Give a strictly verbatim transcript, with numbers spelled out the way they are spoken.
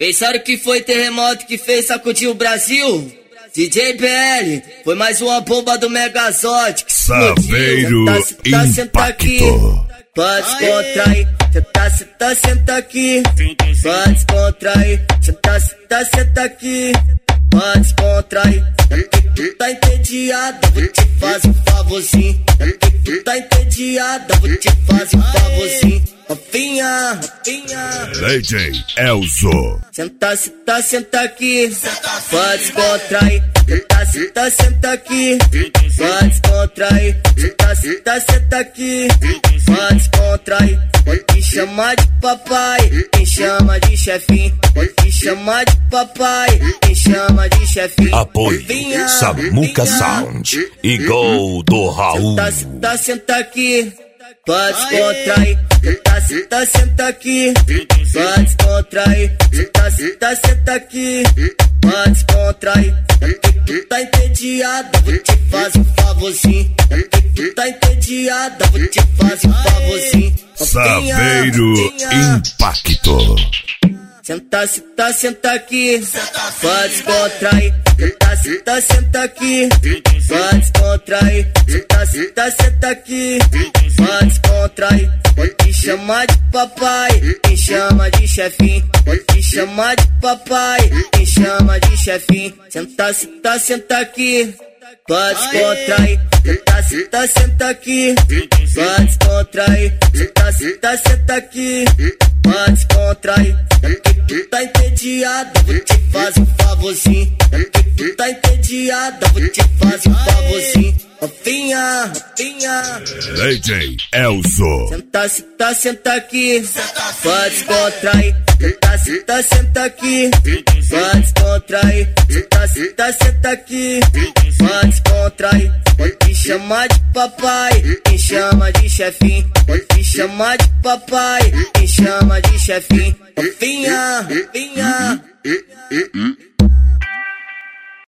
Pensaram que foi terremoto que fez sacudir o Brasil? D J B L, foi mais uma bomba do Megazord que Saveiro tá, senta aqui, pode descontrair. Senta, senta, senta aqui, pode descontrair. Senta, senta, senta aqui, pode descontrair. Tu tá entediada, vou te fazer um favorzinho. Tu tá entediada, vou te fazer um favorzinho. Novinha, novinha, D J Elzo. Senta, senta, senta aqui, pode descontrair. Senta, senta, senta aqui, pode descontrair. Senta, senta, senta aqui, pode descontrair. Pode te chamar de papai, quem chama de chefinho. Pode te chamar de papai, quem chama de chefinho. Apoio Novinha, Samuca novinha. Sound e Gol do Raul. Senta, senta, senta aqui, pode descontrair. Senta, senta, senta aqui, pode descontrair. Senta, senta, senta aqui, pode descontrair. Tu tá entediada, vou te fazer um favorzinho. Tu tá entediada, vou te fazer um favorzinho. Saveiro Impacto. Senta, senta, senta aqui, pode descontrair. Senta, senta, senta aqui, pode descontrair. Senta, senta, senta aqui, pode descontrair. Pode te chamar de papai, quem chama de chefinho. Pode te chamar de papai, quem chama de chefinho. Senta, senta, senta aqui, pode descontrair. Senta, senta, senta aqui, pode descontrair. Senta, senta, senta aqui, pode descontrair. Tu tá entediada, vou te fazer um favorzinho. Tu tá entediada, vou te fazer um favorzinho. Novinha, novinha, D J Elzo. Senta, senta, senta aqui, pode descontrair. Senta, senta, senta aqui, pode descontrair. Senta, senta, senta aqui, pode descontrair. Pode te chamar de papai, quem chama de chefinho. Pode te chamar de papai, quem chama de chefinho. Novinha, novinha.